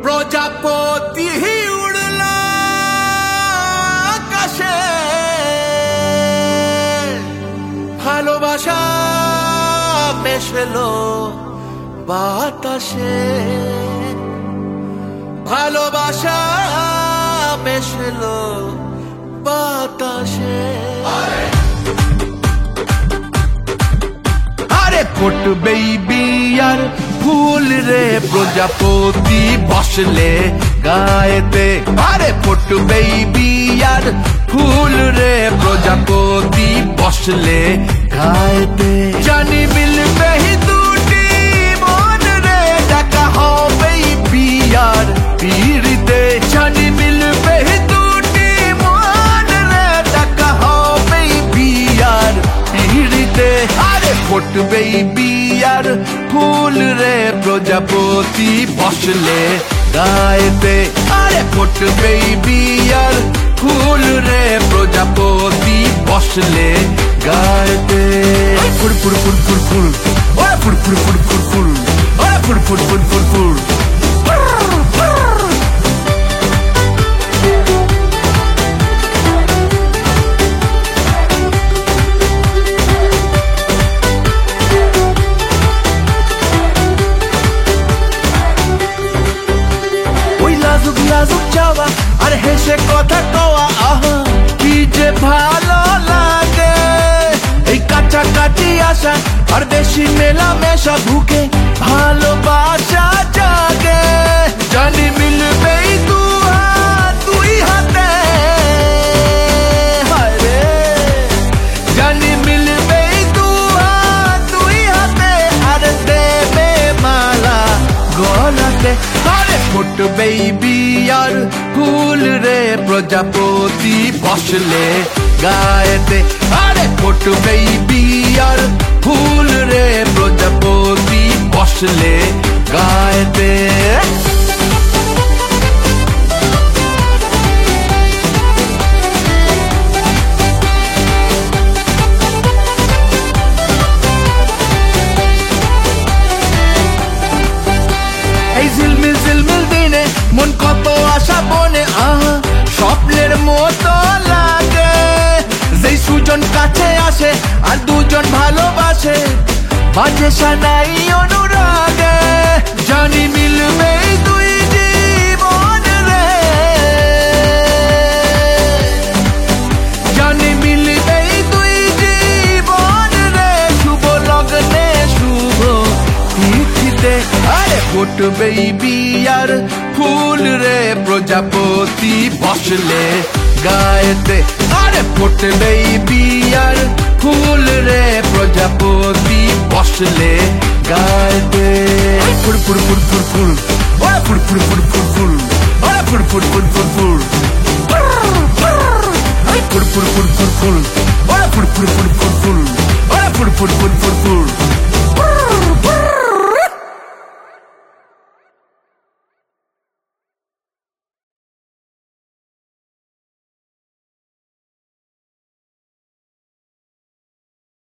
প্রজাপতি উড়লা আকাশে, ভালোবাসা মেশলো বাতাসে, ভালোবাসা মেশলো বাতাসে। আরে ফুটবে বিয়ার ফুল রে প্রজাপতি বসলে গায়েতে, আরে ফুটবে বিয়ার ফুল রে প্রজাপতি বসলে গায়েতে। জানি মিলবে দুটি মন রে, ডাকা হবে বিয়ার পিড়িতে। জানি মিলবে দুটি মন রে, ডাকা হবে বিয়ার পিড়িতে। আরে ফুটবে বিয়ার ফুল রে প্রজাপতি বসলে গায়েতে, আরে ফুটবে বিয়ার ফুল রে প্রজাপতি বসলে গায়েতে। ফুল ফুল ফুল ফুল ফুল, ওরে ফুল ফুল ফুল ফুল ফুল, ওরে ফুল ফুল ফুল ফুল ফুল। লাজুক যাওয়া আর হেসে কথা কওয়া, আহা কি যে ভালো লাগে। এই কাছাকাছি আসা আর বেশি মেলামেশা, বুকে ভালোবাসা জাগে। জানি মিলবে দুই হাতে, হায় রে জানি মিলবে দুই হাতে, আর দেবে মালা গলাতে। আরে ফুটবে বিয়ার ফুল রে প্রজাপতি বসলে গায়েতে, আরে ফুটবে বিয়ার ফুল রে প্রজাপতি বসলে গায়েতে। এই ঝিলমিল ঝিলমিল দিনে মন কত আশা বনে, আহা স্বপ্নের মতো লাগে। যেই সুজন কাছে আসে আর দুজন ভালোবাসে, বাজে সানাই অনুরাগে। জানি মিলবে দুই জীবন রে, জানি মিলবে দুই জীবন রে, শুভ লগ্নে শুভ তিথিতে। আরে ফুটবে বিয়ার ফুল রে প্রজাপতি বসলে গায়েতে, আরে ফুটবে বিয়ার ফুল রে প্রজাপতি বসলে গায়েতে। ফুল ফুল ফুল ফুল ফুল, ওরে ফুল ফুল ফুল ফুল ফুল, ওরে ফুল ফুল ফুল ফুল ফুল, ফুল ফুল ফুল ফুল ফুল, ওরে ফুল ফুল ফুল ফুল ফুল, ওরে ফুল ফুল ফুল ফুল ফুল।